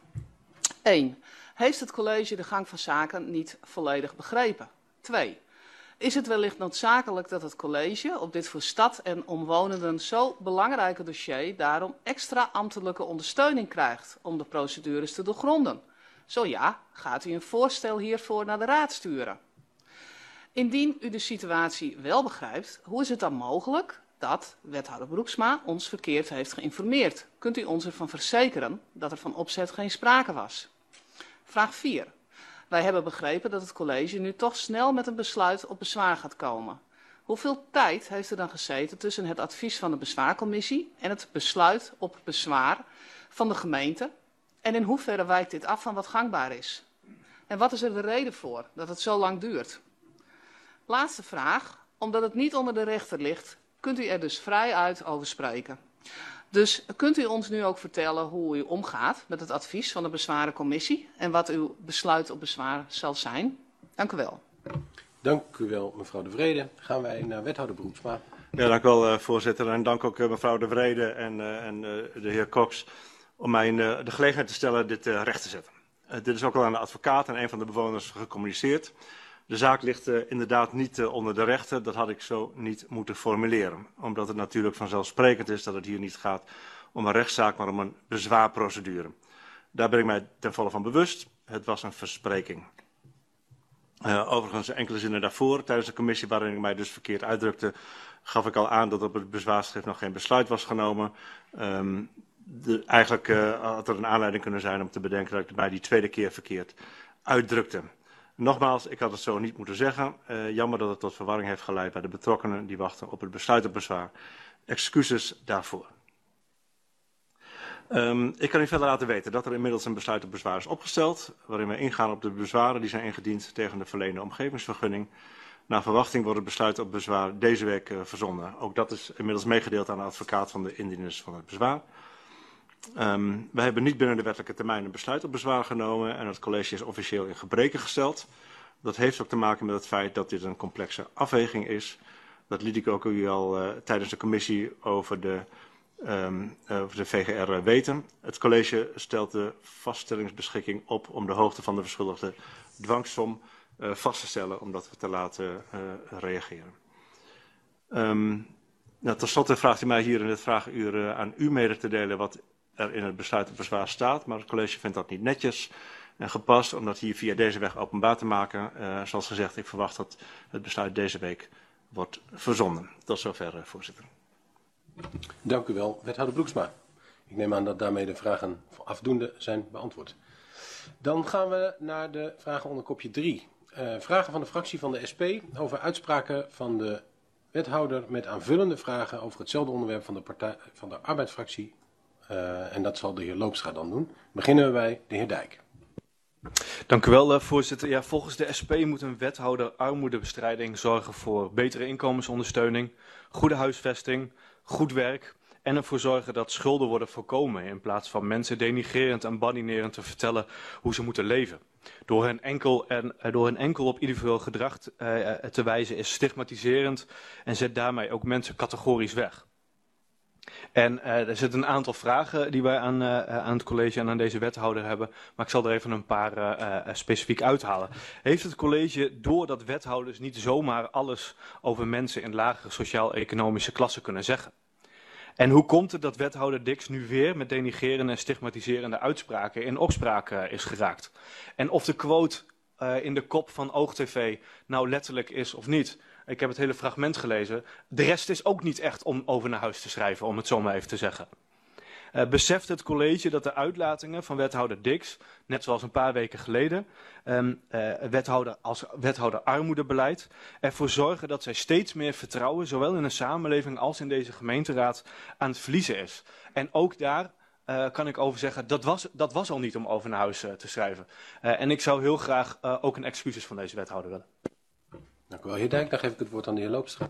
één. Heeft het college de gang van zaken niet volledig begrepen? twee. Is het wellicht noodzakelijk dat het college op dit voor stad en omwonenden zo belangrijke dossier daarom extra ambtelijke ondersteuning krijgt om de procedures te doorgronden? Zo ja, gaat u een voorstel hiervoor naar de raad sturen? Indien u de situatie wel begrijpt, hoe is het dan mogelijk dat wethouder Broeksma ons verkeerd heeft geïnformeerd? Kunt u ons ervan verzekeren dat er van opzet geen sprake was? Vraag vier. Wij hebben begrepen dat het college nu toch snel met een besluit op bezwaar gaat komen. Hoeveel tijd heeft er dan gezeten tussen het advies van de bezwaarcommissie en het besluit op bezwaar van de gemeente? En in hoeverre wijkt dit af van wat gangbaar is? En wat is er de reden voor dat het zo lang duurt? Laatste vraag. Omdat het niet onder de rechter ligt, kunt u er dus vrij uit over spreken. Dus kunt u ons nu ook vertellen hoe u omgaat met het advies van de bezwarencommissie en wat uw besluit op bezwaar zal zijn? Dank u wel. Dank u wel, mevrouw De Vrede. Gaan wij naar wethouder Broeksma. Ja, dank u wel, uh, voorzitter. En dank ook uh, mevrouw De Vrede en, uh, en uh, de heer Cox om mij uh, de gelegenheid te stellen dit uh, recht te zetten. Uh, dit is ook al aan de advocaat en een van de bewoners gecommuniceerd. De zaak ligt uh, inderdaad niet uh, onder de rechter, dat had ik zo niet moeten formuleren. Omdat het natuurlijk vanzelfsprekend is dat het hier niet gaat om een rechtszaak, maar om een bezwaarprocedure. Daar ben ik mij ten volle van bewust. Het was een verspreking. Uh, overigens enkele zinnen daarvoor, tijdens de commissie waarin ik mij dus verkeerd uitdrukte, gaf ik al aan dat op het bezwaarschrift nog geen besluit was genomen. Um, de, eigenlijk uh, had er een aanleiding kunnen zijn om te bedenken dat ik mij die tweede keer verkeerd uitdrukte. Nogmaals, ik had het zo niet moeten zeggen. Uh, jammer dat het tot verwarring heeft geleid bij de betrokkenen die wachten op het besluit op bezwaar. Excuses daarvoor. Um, ik kan u verder laten weten dat er inmiddels een besluit op bezwaar is opgesteld, waarin we ingaan op de bezwaren die zijn ingediend tegen de verleende omgevingsvergunning. Naar verwachting wordt het besluit op bezwaar deze week uh, verzonden. Ook dat is inmiddels meegedeeld aan de advocaat van de indieners van het bezwaar. Um, wij hebben niet binnen de wettelijke termijn een besluit op bezwaar genomen en het college is officieel in gebreke gesteld. Dat heeft ook te maken met het feit dat dit een complexe afweging is. Dat liet ik ook u al uh, tijdens de commissie over de, um, uh, over de V G R weten. Het college stelt de vaststellingsbeschikking op om de hoogte van de verschuldigde dwangsom uh, vast te stellen, omdat we te laat uh, reageren. Um, nou, tot slot vraagt u mij hier in het vragenuur uh, aan u mede te delen wat er in het besluit op bezwaar staat, maar het college vindt dat niet netjes en gepast om dat hier via deze weg openbaar te maken. Uh, zoals gezegd, ik verwacht dat het besluit deze week wordt verzonden. Tot zover, uh, voorzitter. Dank u wel, wethouder Broeksma. Ik neem aan dat daarmee de vragen afdoende zijn beantwoord. Dan gaan we naar de vragen onder kopje drie. Uh, vragen van de fractie van de S P over uitspraken van de wethouder met aanvullende vragen over hetzelfde onderwerp van de, partij, van de arbeidsfractie. Uh, en dat zal de heer Loopstra dan doen. Beginnen we bij de heer Dijk. Dank u wel, uh, voorzitter. Ja, volgens de S P moet een wethouder armoedebestrijding zorgen voor betere inkomensondersteuning, goede huisvesting, goed werk en ervoor zorgen dat schulden worden voorkomen in plaats van mensen denigrerend en badinerend te vertellen hoe ze moeten leven. Door hen enkel, en, door hen enkel op individueel gedrag uh, te wijzen is stigmatiserend en zet daarmee ook mensen categorisch weg. En uh, er zitten een aantal vragen die wij aan, uh, aan het college en aan deze wethouder hebben, maar ik zal er even een paar uh, uh, specifiek uithalen. Heeft het college door dat wethouders niet zomaar alles over mensen in lagere sociaal-economische klassen kunnen zeggen? En hoe komt het dat wethouder Dix nu weer met denigrerende en stigmatiserende uitspraken in opspraak uh, is geraakt? En of de quote uh, in de kop van OogTV nou letterlijk is of niet? Ik heb het hele fragment gelezen. De rest is ook niet echt om over naar huis te schrijven, om het zo maar even te zeggen. Uh, beseft het college dat de uitlatingen van wethouder Dix, net zoals een paar weken geleden, um, uh, wethouder als wethouder armoedebeleid, ervoor zorgen dat zij steeds meer vertrouwen, zowel in de samenleving als in deze gemeenteraad, aan het verliezen is. En ook daar uh, kan ik over zeggen, dat was, dat was al niet om over naar huis uh, te schrijven. Uh, en ik zou heel graag uh, ook een excuses van deze wethouder willen. Dank u wel, heer Dijk. Dan geef ik het woord aan de heer Loopstra.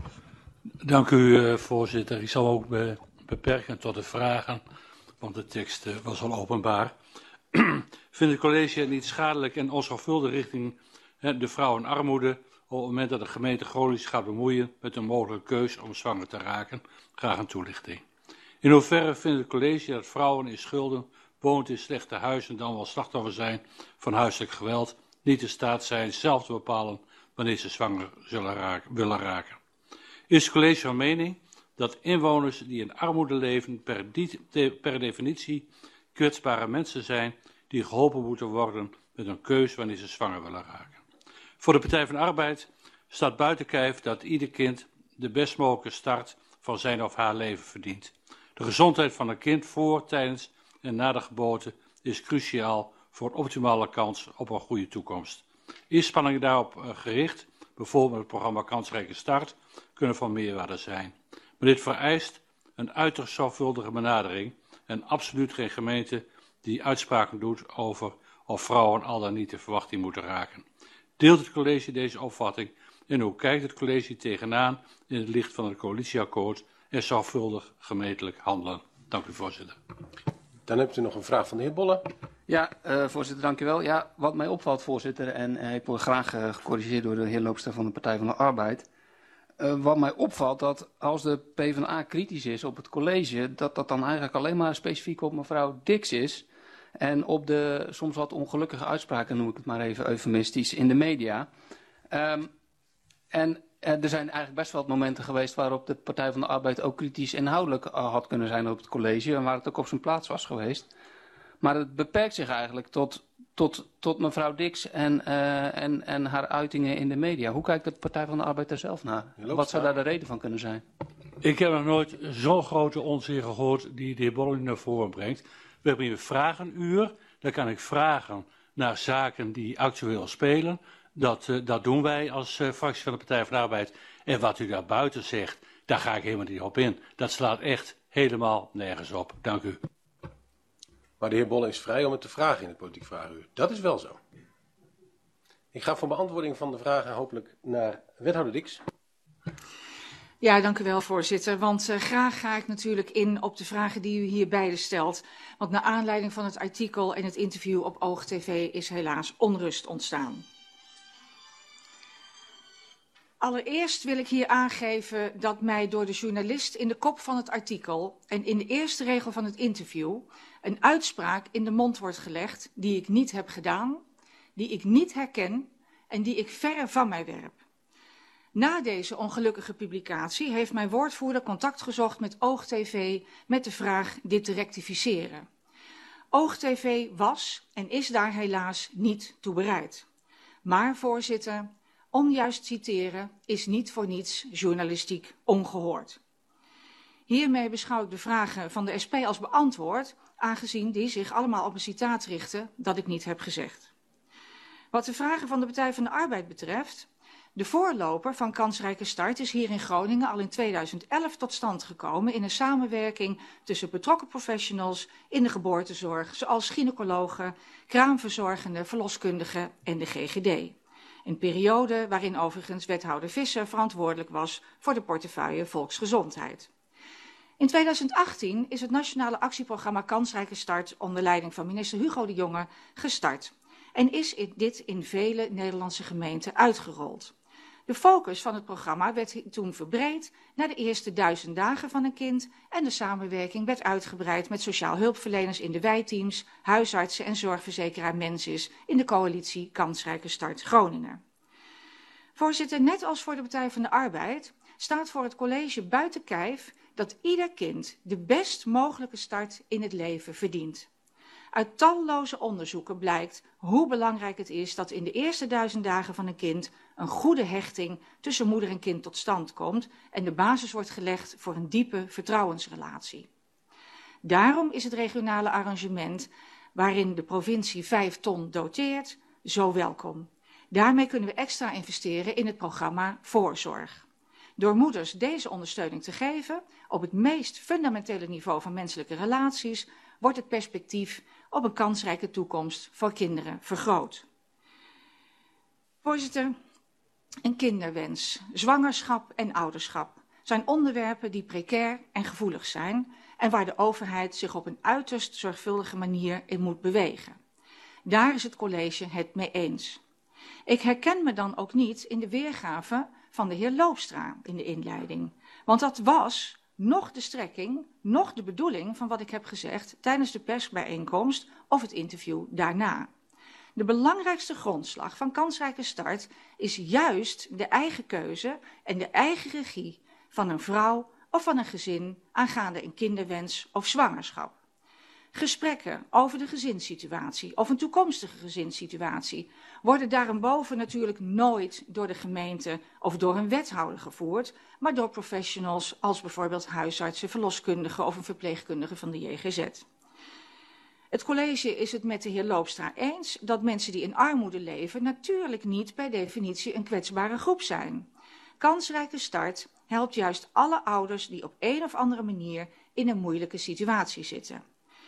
Dank u, uh, voorzitter. Ik zal ook be beperken tot de vragen, want de tekst uh, was al openbaar. Vindt het college het niet schadelijk en onzorgvuldig richting uh, de vrouwenarmoede op het moment dat de gemeente Groningen gaat bemoeien met een mogelijke keus om zwanger te raken? Graag een toelichting. In hoeverre vindt het college dat vrouwen in schulden, wonend in slechte huizen, dan wel slachtoffer zijn van huiselijk geweld, niet in staat zijn zelf te bepalen wanneer ze zwanger zullen raken, willen raken? Is het college van mening dat inwoners die in armoede leven per, die, per definitie kwetsbare mensen zijn die geholpen moeten worden met een keus wanneer ze zwanger willen raken? Voor de Partij van de Arbeid staat buiten kijf dat ieder kind de best mogelijke start van zijn of haar leven verdient. De gezondheid van een kind voor, tijdens en na de geboorte is cruciaal voor een optimale kans op een goede toekomst. Inspanningen daarop gericht, bijvoorbeeld met het programma Kansrijke Start, kunnen van meerwaarde zijn. Maar dit vereist een uiterst zorgvuldige benadering en absoluut geen gemeente die uitspraken doet over of vrouwen al dan niet de verwachting moeten raken. Deelt het college deze opvatting en hoe kijkt het college tegenaan in het licht van het coalitieakkoord en zorgvuldig gemeentelijk handelen? Dank u, voorzitter. Dan hebt u nog een vraag van de heer Bolle. Ja, uh, voorzitter, dank u wel. Ja, wat mij opvalt, voorzitter, en uh, ik word graag uh, gecorrigeerd door de heer Loopstra van de Partij van de Arbeid. Uh, wat mij opvalt, dat als de PvdA kritisch is op het college, dat dat dan eigenlijk alleen maar specifiek op mevrouw Dix is. En op de soms wat ongelukkige uitspraken, noem ik het maar even eufemistisch, in de media. Um, en uh, er zijn eigenlijk best wel momenten geweest waarop de Partij van de Arbeid ook kritisch inhoudelijk uh, had kunnen zijn op het college. En waar het ook op zijn plaats was geweest. Maar het beperkt zich eigenlijk tot, tot, tot mevrouw Dix en, uh, en, en haar uitingen in de media. Hoe kijkt de Partij van de Arbeid daar zelf naar? Wat zou daar de reden van kunnen zijn? Ik heb nog nooit zo'n grote onzin gehoord die de heer Bolle naar voren brengt. We hebben hier een vragenuur. Daar kan ik vragen naar zaken die actueel spelen. Dat, uh, dat doen wij als uh, fractie van de Partij van de Arbeid. En wat u daar buiten zegt, daar ga ik helemaal niet op in. Dat slaat echt helemaal nergens op. Dank u. Maar de heer Bolle is vrij om het te vragen in het politiek vragenuur. Dat is wel zo. Ik ga voor beantwoording van de vragen hopelijk naar wethouder Dix. Ja, dank u wel, voorzitter. Want uh, graag ga ik natuurlijk in op de vragen die u hier beide stelt. Want naar aanleiding van het artikel en het interview op OogTV is helaas onrust ontstaan. Allereerst wil ik hier aangeven dat mij door de journalist in de kop van het artikel en in de eerste regel van het interview een uitspraak in de mond wordt gelegd die ik niet heb gedaan, die ik niet herken en die ik verre van mij werp. Na deze ongelukkige publicatie heeft mijn woordvoerder contact gezocht met OogTV met de vraag dit te rectificeren. OogTV was en is daar helaas niet toe bereid. Maar, voorzitter, onjuist citeren is niet voor niets journalistiek ongehoord. Hiermee beschouw ik de vragen van de S P als beantwoord, aangezien die zich allemaal op een citaat richten dat ik niet heb gezegd. Wat de vragen van de Partij van de Arbeid betreft, de voorloper van Kansrijke Start is hier in Groningen al in tweeduizend elf tot stand gekomen in een samenwerking tussen betrokken professionals in de geboortezorg, zoals gynaecologen, kraamverzorgenden, verloskundigen en de G G D. Een periode waarin overigens wethouder Visser verantwoordelijk was voor de portefeuille Volksgezondheid. In tweeduizend achttien is het nationale actieprogramma Kansrijke Start onder leiding van minister Hugo de Jonge gestart en is dit in vele Nederlandse gemeenten uitgerold. De focus van het programma werd toen verbreed naar de eerste duizend dagen van een kind en de samenwerking werd uitgebreid met sociaal hulpverleners in de wijteams, huisartsen en zorgverzekeraar Mensis in de coalitie Kansrijke Start Groningen. Voorzitter, net als voor de Partij van de Arbeid staat voor het college buiten kijf dat ieder kind de best mogelijke start in het leven verdient. Uit talloze onderzoeken blijkt hoe belangrijk het is dat in de eerste duizend dagen van een kind een goede hechting tussen moeder en kind tot stand komt en de basis wordt gelegd voor een diepe vertrouwensrelatie. Daarom is het regionale arrangement waarin de provincie vijf ton doteert zo welkom. Daarmee kunnen we extra investeren in het programma Voorzorg. Door moeders deze ondersteuning te geven op het meest fundamentele niveau van menselijke relaties wordt het perspectief op een kansrijke toekomst voor kinderen vergroot. Voorzitter, een kinderwens, zwangerschap en ouderschap zijn onderwerpen die precair en gevoelig zijn en waar de overheid zich op een uiterst zorgvuldige manier in moet bewegen. Daar is het college het mee eens. Ik herken me dan ook niet in de weergave van de heer Loopstra in de inleiding, want dat was nog de strekking, nog de bedoeling van wat ik heb gezegd tijdens de persbijeenkomst of het interview daarna. De belangrijkste grondslag van Kansrijke Start is juist de eigen keuze en de eigen regie van een vrouw of van een gezin aangaande een kinderwens of zwangerschap. Gesprekken over de gezinssituatie of een toekomstige gezinssituatie worden daarboven natuurlijk nooit door de gemeente of door een wethouder gevoerd, maar door professionals als bijvoorbeeld huisartsen, verloskundigen of een verpleegkundige van de J G Z. Het college is het met de heer Loopstra eens dat mensen die in armoede leven natuurlijk niet per definitie een kwetsbare groep zijn. Kansrijke Start helpt juist alle ouders die op een of andere manier in een moeilijke situatie zitten.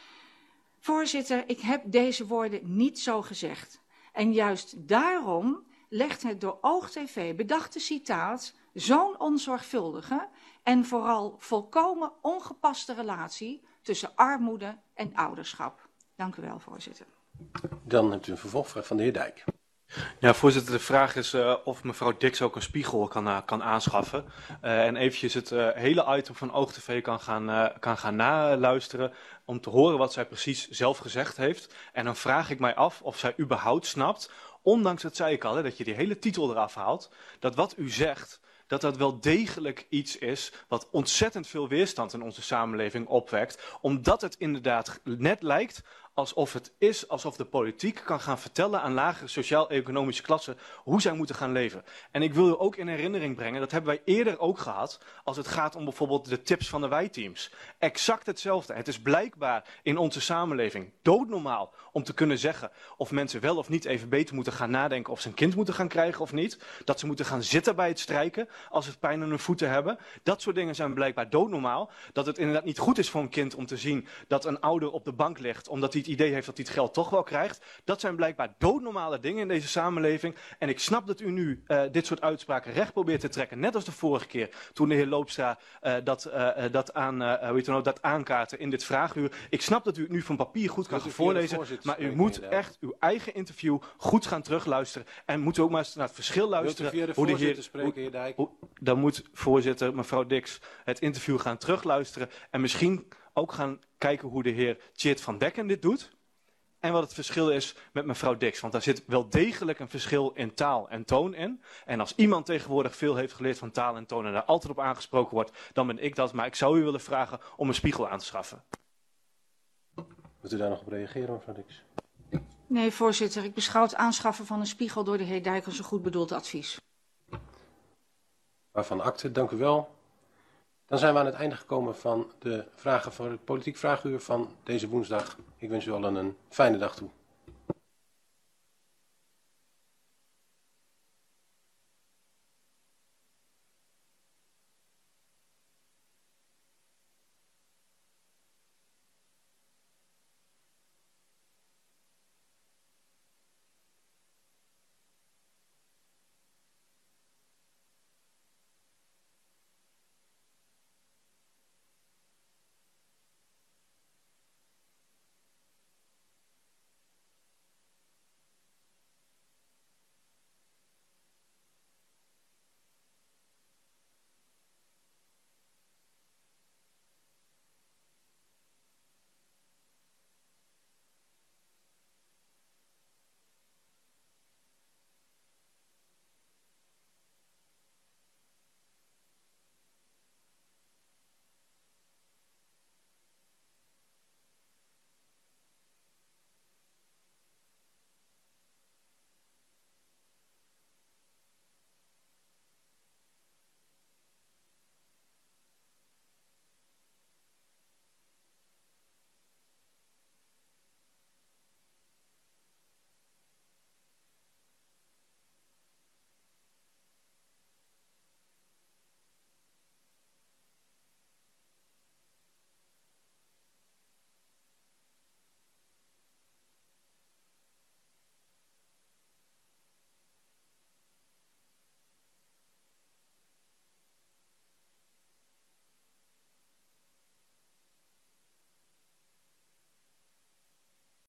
Voorzitter, ik heb deze woorden niet zo gezegd. En juist daarom legt het door OogTV bedachte citaat zo'n onzorgvuldige en vooral volkomen ongepaste relatie tussen armoede en ouderschap. Dank u wel, voorzitter. Dan hebt u een vervolgvraag van de heer Dijk. Ja, voorzitter, de vraag is uh, of mevrouw Dix ook een spiegel kan, uh, kan aanschaffen. Uh, en eventjes het uh, hele item van OogTV kan gaan, uh, kan gaan naluisteren om te horen wat zij precies zelf gezegd heeft. En dan vraag ik mij af of zij überhaupt snapt, ondanks dat zei ik al, hè, dat je die hele titel eraf haalt, dat wat u zegt, dat dat wel degelijk iets is wat ontzettend veel weerstand in onze samenleving opwekt. Omdat het inderdaad net lijkt alsof het is alsof de politiek kan gaan vertellen aan lagere sociaal-economische klassen hoe zij moeten gaan leven. En ik wil u ook in herinnering brengen, dat hebben wij eerder ook gehad, als het gaat om bijvoorbeeld de tips van de wijteams. Exact hetzelfde. Het is blijkbaar in onze samenleving doodnormaal om te kunnen zeggen of mensen wel of niet even beter moeten gaan nadenken of ze een kind moeten gaan krijgen of niet. Dat ze moeten gaan zitten bij het strijken als ze pijn aan hun voeten hebben. Dat soort dingen zijn blijkbaar doodnormaal. Dat het inderdaad niet goed is voor een kind om te zien dat een ouder op de bank ligt omdat hij het idee heeft dat hij het geld toch wel krijgt. Dat zijn blijkbaar doodnormale dingen in deze samenleving. En ik snap dat u nu uh, dit soort uitspraken recht probeert te trekken. Net als de vorige keer toen de heer Loopstra uh, dat, uh, dat, aan, uh, weet u nou, dat aankaartte in dit vraaguur. Ik snap dat u het nu van papier goed kan gaan voorlezen. Maar u moet echt uw eigen interview goed gaan terugluisteren. En moet u ook maar eens naar het verschil luisteren. Wilt u via de hoe de voorzitter heer, spreken, heer Dijk? Hoe, dan moet voorzitter, mevrouw Dix, het interview gaan terugluisteren. En misschien ook gaan kijken hoe de heer Tjeerd van Bekken dit doet. en wat het verschil is met mevrouw Dix. Want daar zit wel degelijk een verschil in taal en toon in. En als iemand tegenwoordig veel heeft geleerd van taal en toon en daar altijd op aangesproken wordt, dan ben ik dat. Maar ik zou u willen vragen om een spiegel aan te schaffen. Wilt u daar nog op reageren, mevrouw Dix? Nee, voorzitter. Ik beschouw het aanschaffen van een spiegel door de heer Dijk als een goed bedoeld advies. Waarvan akte, dank u wel. Dan zijn we aan het einde gekomen van de vragen voor het politiek vraaguur van deze woensdag. Ik wens u allen een fijne dag toe.